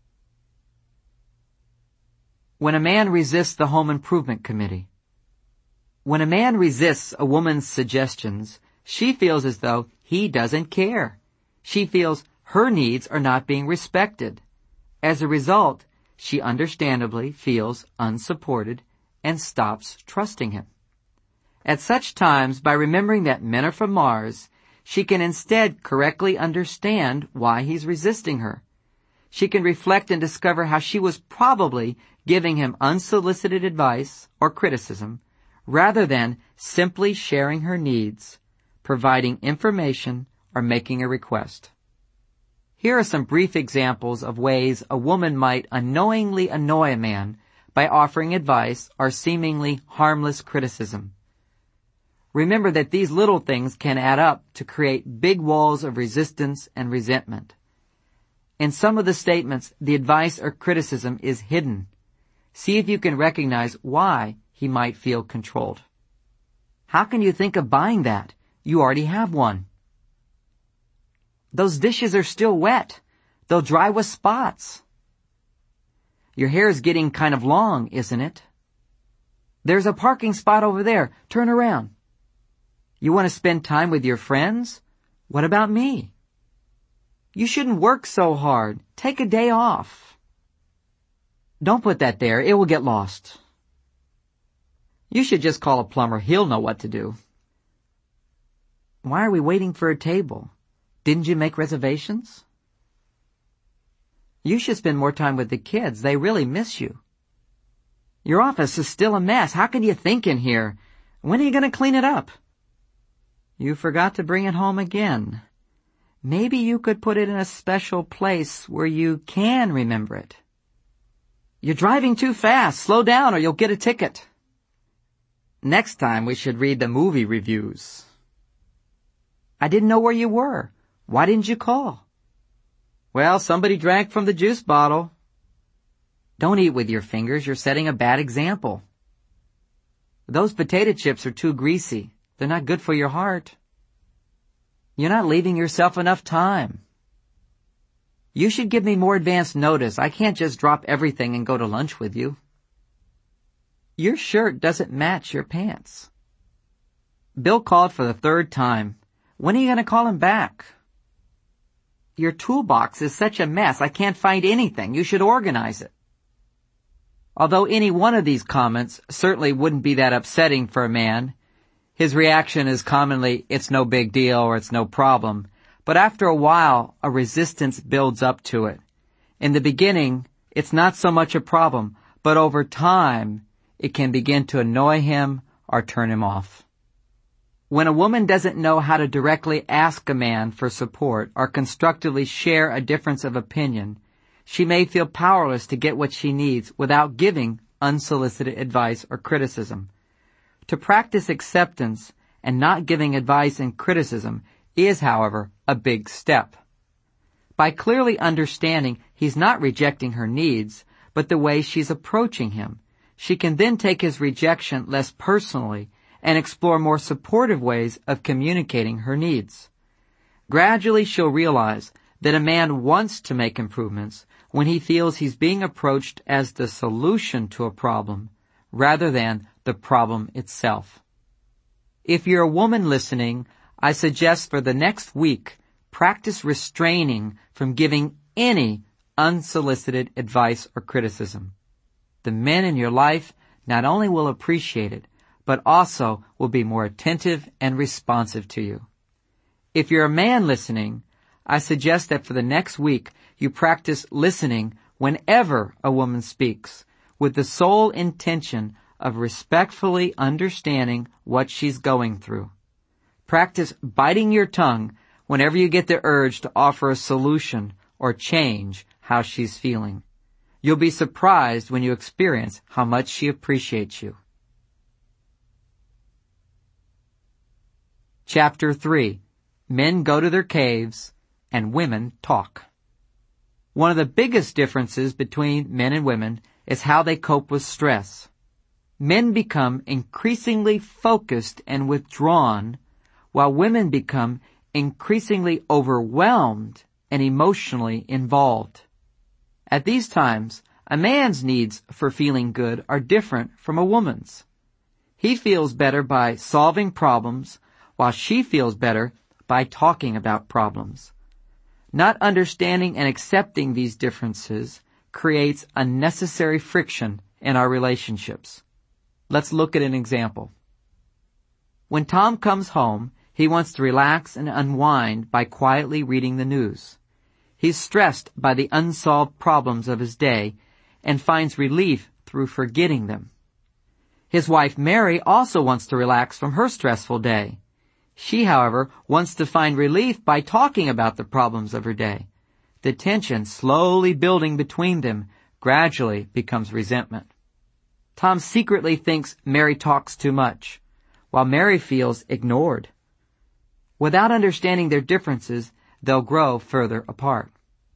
When a man resists the home improvement committee. When a man resists a woman's suggestions, she feels as though he doesn't care. She feels her needs are not being respected. As a result, she understandably feels unsupported and stops trusting him. At such times, by remembering that men are from Mars, she can instead correctly understand why he's resisting her. She can reflect and discover how she was probably giving him unsolicited advice or criticism, rather than simply sharing her needs, providing information, or making a request. Here are some brief examples of ways a woman might unknowingly annoy a man by offering advice or seemingly harmless criticism. Remember that these little things can add up to create big walls of resistance and resentment. In some of the statements, the advice or criticism is hidden. See if you can recognize why he might feel controlled. How can you think of buying that? You already have one. Those dishes are still wet. They'll dry with spots. Your hair is getting kind of long, isn't it? There's a parking spot over there. Turn around. You want to spend time with your friends? What about me? You shouldn't work so hard. Take a day off. Don't put that there. It will get lost. You should just call a plumber. He'll know what to do. Why are we waiting for a table? Didn't you make reservations? You should spend more time with the kids. They really miss you. Your office is still a mess. How can you think in here? When are you going to clean it up? You forgot to bring it home again. Maybe you could put it in a special place where you can remember it. You're driving too fast. Slow down or you'll get a ticket. Next time we should read the movie reviews. I didn't know where you were. Why didn't you call? Well, somebody drank from the juice bottle. Don't eat with your fingers. You're setting a bad example. Those potato chips are too greasy. They're not good for your heart. You're not leaving yourself enough time. You should give me more advance notice. I can't just drop everything and go to lunch with you. Your shirt doesn't match your pants. Bill called for the third time. When are you going to call him back? Your toolbox is such a mess. I can't find anything. You should organize it. Although any one of these comments certainly wouldn't be that upsetting for a man, his reaction is commonly, it's no big deal or it's no problem. But after a while, a resistance builds up to it. In the beginning, it's not so much a problem, but over time, it can begin to annoy him or turn him off. When a woman doesn't know how to directly ask a man for support or constructively share a difference of opinion, she may feel powerless to get what she needs without giving unsolicited advice or criticism. To practice acceptance and not giving advice and criticism is, however, a big step. By clearly understanding he's not rejecting her needs, but the way she's approaching him, she can then take his rejection less personally and explore more supportive ways of communicating her needs. Gradually she'll realize that a man wants to make improvements when he feels he's being approached as the solution to a problem rather than the problem itself. If you're a woman listening, I suggest for the next week, practice restraining from giving any unsolicited advice or criticism. The men in your life not only will appreciate it, but also will be more attentive and responsive to you. If you're a man listening, I suggest that for the next week you practice listening whenever a woman speaks, with the sole intention of respectfully understanding what she's going through. Practice biting your tongue whenever you get the urge to offer a solution or change how she's feeling. You'll be surprised when you experience how much she appreciates you. Chapter 3. Men go to their caves and women talk. One of the biggest differences between men and women is how they cope with stress. Men become increasingly focused and withdrawn, while women become increasingly overwhelmed and emotionally involved. At these times, a man's needs for feeling good are different from a woman's. He feels better by solving problems, while she feels better by talking about problems. Not understanding and accepting these differences creates unnecessary friction in our relationships. Let's look at an example. When Tom comes home, he wants to relax and unwind by quietly reading the news. He's stressed by the unsolved problems of his day and finds relief through forgetting them. His wife Mary also wants to relax from her stressful day. She, however, wants to find relief by talking about the problems of her day. The tension slowly building between them gradually becomes resentment. Tom secretly thinks Mary talks too much, while Mary feels ignored. Without understanding their differences, they'll grow further apart.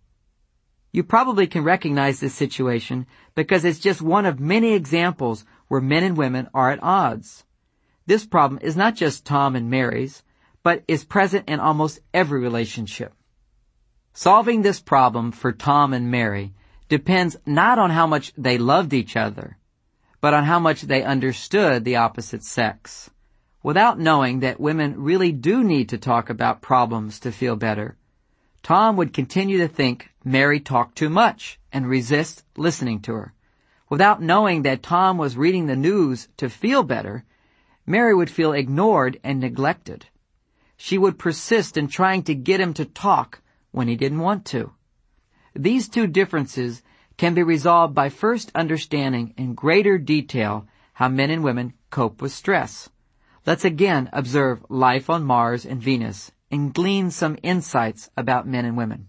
You probably can recognize this situation because it's just one of many examples where men and women are at odds. This problem is not just Tom and Mary's, but is present in almost every relationship. Solving this problem for Tom and Mary depends not on how much they loved each other, but on how much they understood the opposite sex. Without knowing that women really do need to talk about problems to feel better, Tom would continue to think Mary talked too much and resist listening to her. Without knowing that Tom was reading the news to feel better, Mary would feel ignored and neglected. She would persist in trying to get him to talk when he didn't want to. These two differences can be resolved by first understanding in greater detail how men and women cope with stress. Let's again observe life on Mars and Venus and glean some insights about men and women.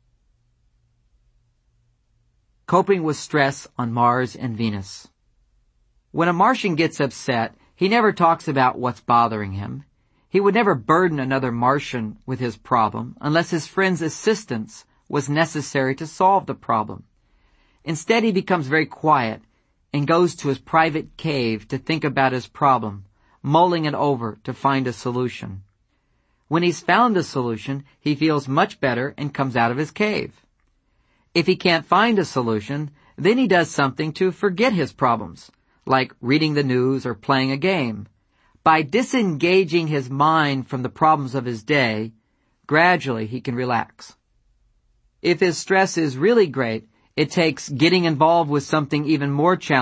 Coping with stress on Mars and Venus. When a Martian gets upset, he never talks about what's bothering him. He would never burden another Martian with his problem unless his friend's assistance was necessary to solve the problem. Instead, he becomes very quiet and goes to his private cave to think about his problem, mulling it over to find a solution. When he's found a solution, he feels much better and comes out of his cave. If he can't find a solution, then he does something to forget his problems, like reading the news or playing a game. By disengaging his mind from the problems of his day, gradually he can relax. If his stress is really great, it takes getting involved with something even more challenging